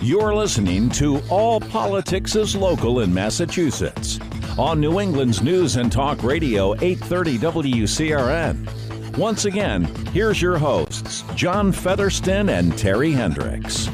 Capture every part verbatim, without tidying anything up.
You're listening to All Politics is Local in Massachusetts on New England's News and Talk Radio eight thirty W C R N. Once again, here's your hosts, John Featherston and Terry Hendricks.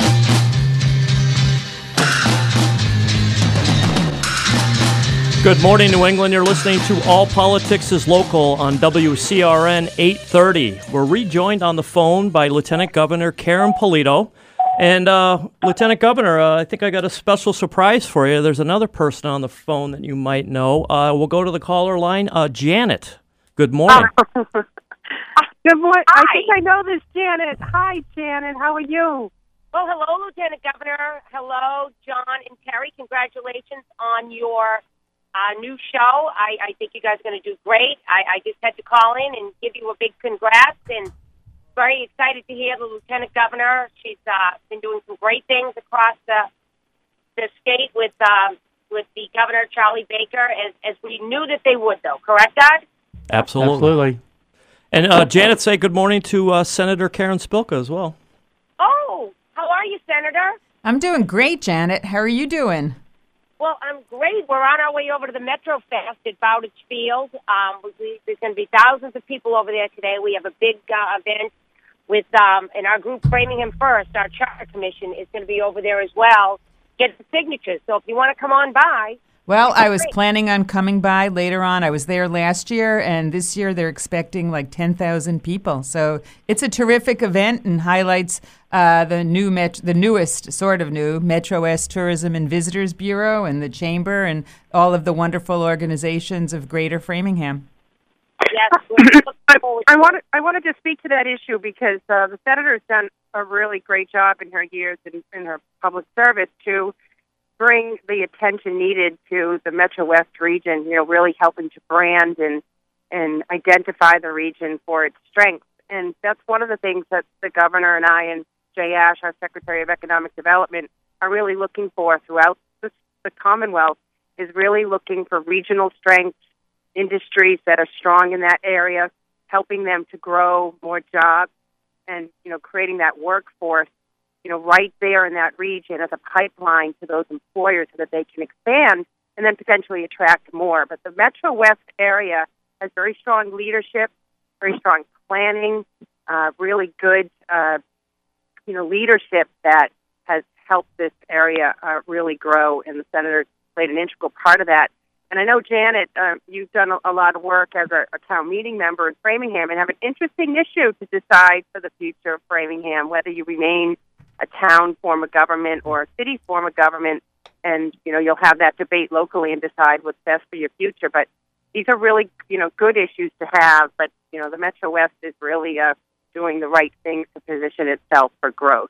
Good morning, New England. You're listening to All Politics is Local on W C R N eight thirty. We're rejoined on the phone by Lieutenant Governor Karen Polito. And uh, Lieutenant Governor, uh, I think I got a special surprise for you. There's another person on the phone that you might know. Uh, we'll go to the caller line. Uh, Janet, good morning. Good morning. I think I know this, Janet. Hi, Janet. How are you? Well, hello, Lieutenant Governor. Hello, John and Terry. Congratulations on your uh, new show. I, I think you guys are going to do great. I, I just had to call in and give you a big congrats, and very excited to hear the Lieutenant Governor. She's uh, been doing some great things across the the state with uh, with the Governor, Charlie Baker, as, as we knew that they would, though. Correct, Doug? Absolutely. Absolutely. And uh, Janet, say good morning to uh, Senator Karen Spilka as well. Oh, how are you, Senator? I'm doing great, Janet. How are you doing? Well, I'm great. We're on our way over to the Metro Fest at Bowditch Field. Um, we, there's going to be thousands of people over there today. We have a big uh, event with, um, in our group, Framingham First. Our charter commission is going to be over there as well, get the signatures. So if you want to come on by. Well, I was planning on coming by later on. I was there last year, and this year they're expecting like ten thousand people. So it's a terrific event and highlights uh, the new, met- the newest, sort of new, Metro West Tourism and Visitors Bureau and the Chamber and all of the wonderful organizations of Greater Framingham. Yes. I, I wanted I wanted to speak to that issue because uh, the senator has done a really great job in her years in, in her public service to bring the attention needed to the Metro West region, you know, really helping to brand and and identify the region for its strengths. And that's one of the things that the governor and I and Jay Ash, our Secretary of Economic Development, are really looking for throughout the, the Commonwealth, is really looking for regional strengths, industries that are strong in that area, helping them to grow more jobs and, you know, creating that workforce, you know, right there in that region as a pipeline to those employers so that they can expand and then potentially attract more. But the Metro West area has very strong leadership, very strong planning, uh, really good, uh, you know, leadership that has helped this area uh, really grow, and the senator played an integral part of that. And I know, Janet, uh, you've done a, a lot of work as a, a town meeting member in Framingham and have an interesting issue to decide for the future of Framingham, whether you remain a town form of government or a city form of government, and, you know, you'll have that debate locally and decide what's best for your future. But these are really, you know, good issues to have, but, you know, the Metro West is really uh, doing the right things to position itself for growth.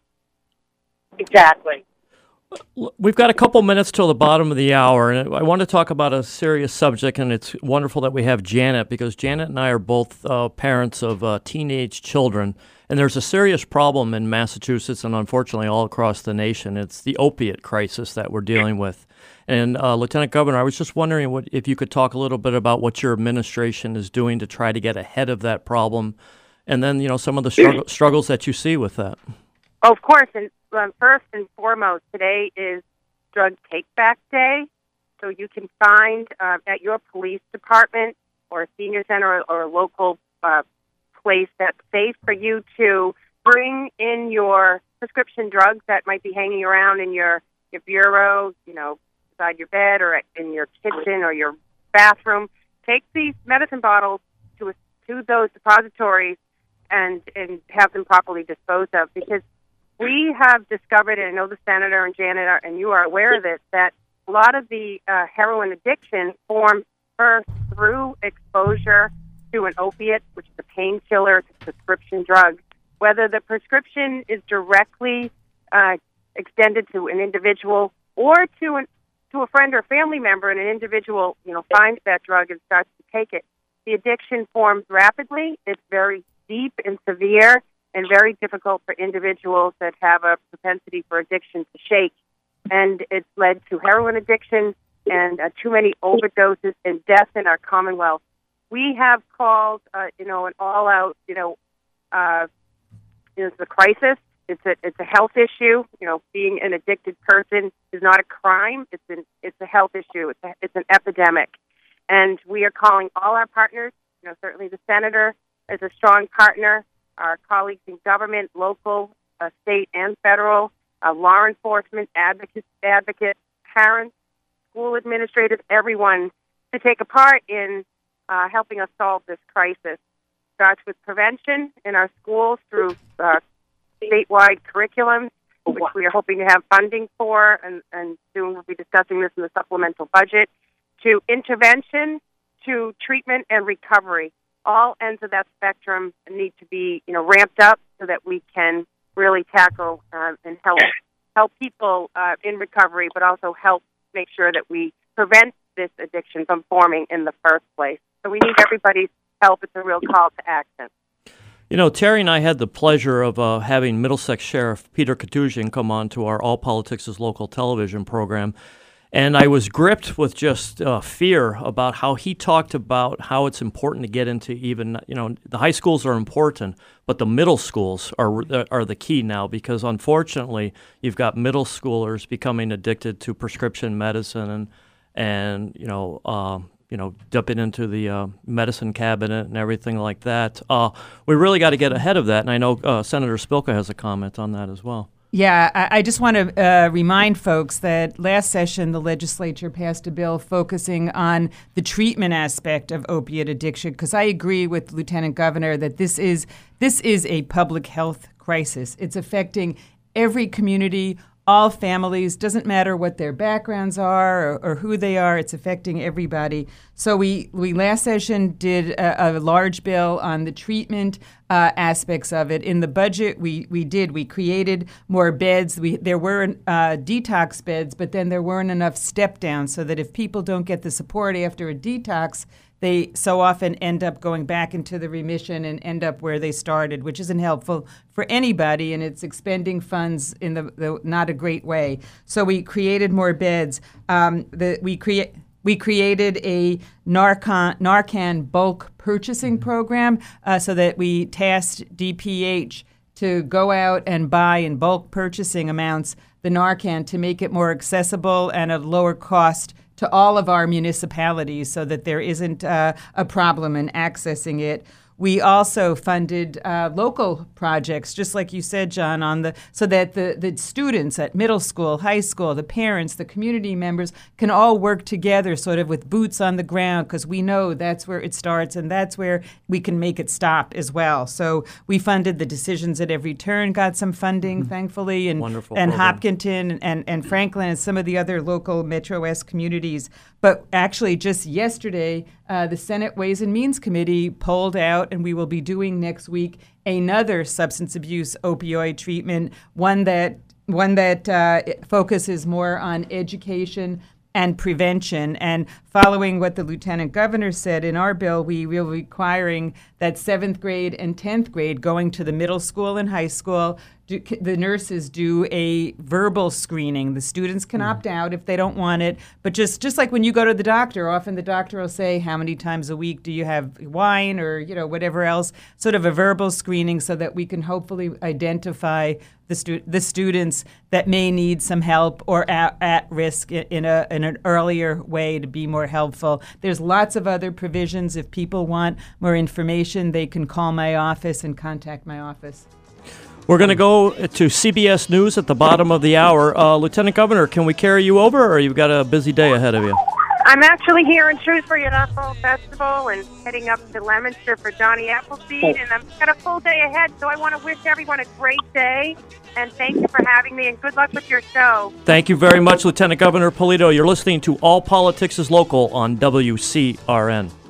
Exactly. We've got a couple minutes till the bottom of the hour, and I want to talk about a serious subject, and it's wonderful that we have Janet, because Janet and I are both uh, parents of uh, teenage children, and there's a serious problem in Massachusetts and unfortunately all across the nation. It's the opiate crisis that we're dealing with. And uh, Lieutenant Governor, I was just wondering what, if you could talk a little bit about what your administration is doing to try to get ahead of that problem, and then, you know, some of the struggle, struggles that you see with that. Of course, and um, first and foremost, today is Drug Take-Back Day, so you can find uh, at your police department or a senior center or, or a local uh, place that's safe for you to bring in your prescription drugs that might be hanging around in your, your bureau, you know, beside your bed or in your kitchen or your bathroom. Take these medicine bottles to a, to those depositories and, and have them properly disposed of, because we have discovered, and I know the senator and Janet are, and you are aware of it, that a lot of the uh, heroin addiction forms first through exposure to an opiate, which is a painkiller, it's a prescription drug. Whether the prescription is directly uh, extended to an individual or to an, to a friend or family member, and an individual, you know, finds that drug and starts to take it, the addiction forms rapidly. It's very deep and severe, and very difficult for individuals that have a propensity for addiction to shake. And it's led to heroin addiction and uh, too many overdoses and deaths in our Commonwealth. We have called, uh, you know, an all-out, you know, uh, you know, the crisis. it's a it's a health issue. You know, being an addicted person is not a crime. It's an it's a health issue. It's a, it's an epidemic, and we are calling all our partners. You know, certainly the senator is a strong partner. Our colleagues in government, local, uh, state, and federal, uh, law enforcement, advocates, advocates, parents, school administrators, everyone to take a part in uh, helping us solve this crisis. Starts with prevention in our schools through uh, statewide curriculums, which we are hoping to have funding for, and, and soon we'll be discussing this in the supplemental budget, to intervention, to treatment and recovery. All ends of that spectrum need to be, you know, ramped up so that we can really tackle uh, and help help people uh, in recovery, but also help make sure that we prevent this addiction from forming in the first place. So we need everybody's help. It's a real call to action. You know, Terry and I had the pleasure of uh, having Middlesex Sheriff Peter Katusian come on to our All Politics is Local television program, and I was gripped with just uh, fear about how he talked about how it's important to get into even, you know, the high schools are important, but the middle schools are are the key now, because unfortunately you've got middle schoolers becoming addicted to prescription medicine and, and you know, uh, you know, dipping into the uh, medicine cabinet and everything like that. Uh, we really got to get ahead of that, and I know uh, Senator Spilka has a comment on that as well. Yeah, I, I just want to uh, remind folks that last session the legislature passed a bill focusing on the treatment aspect of opiate addiction, because I agree with Lieutenant Governor that this is this is a public health crisis. It's affecting every community, all families, doesn't matter what their backgrounds are or, or who they are, it's affecting everybody. So we, we last session did a, a large bill on the treatment uh, aspects of it. In the budget, we, we did. We created more beds. We There were uh, detox beds, but then there weren't enough step downs, so that if people don't get the support after a detox, they so often end up going back into the remission and end up where they started, which isn't helpful for anybody, and it's expending funds in the, the not a great way. So we created more beds. Um, the, we create. We created a Narcan, Narcan bulk purchasing program uh, so that we tasked D P H to go out and buy in bulk purchasing amounts the Narcan to make it more accessible and at lower cost to all of our municipalities, so that there isn't uh, a problem in accessing it. We also funded uh, local projects, just like you said, John, on the so that the, the students at middle school, high school, the parents, the community members can all work together sort of with boots on the ground, because we know that's where it starts and that's where we can make it stop as well. So we funded the Decisions at Every Turn, got some funding, mm-hmm. thankfully, and, Wonderful and program. Hopkinton and, and Franklin and some of the other local Metro West communities. But actually, just yesterday, uh, the Senate Ways and Means Committee polled out, and we will be doing next week another substance abuse opioid treatment, one that one that uh, focuses more on education and prevention. And following what the Lieutenant Governor said, in our bill, we will be requiring that seventh grade and tenth grade going to the middle school and high school, do, the nurses do a verbal screening. The students can mm. opt out if they don't want it, but just, just like when you go to the doctor, often the doctor will say, how many times a week do you have wine or, you know, whatever else, sort of a verbal screening so that we can hopefully identify the, stu- the students that may need some help or at, at risk in, a, in an earlier way to be more helpful. There's lots of other provisions. If people want more information, they can call my office and contact my office. We're going to go to C B S News at the bottom of the hour. Uh, Lieutenant Governor, can we carry you over, or you've got a busy day ahead of you? I'm actually here in Shrewsbury at our Fall Festival and heading up to Leominster for Johnny Appleseed, and I've got a full day ahead, so I want to wish everyone a great day, and thank you for having me, and good luck with your show. Thank you very much, Lieutenant Governor Polito. You're listening to All Politics is Local on W C R N.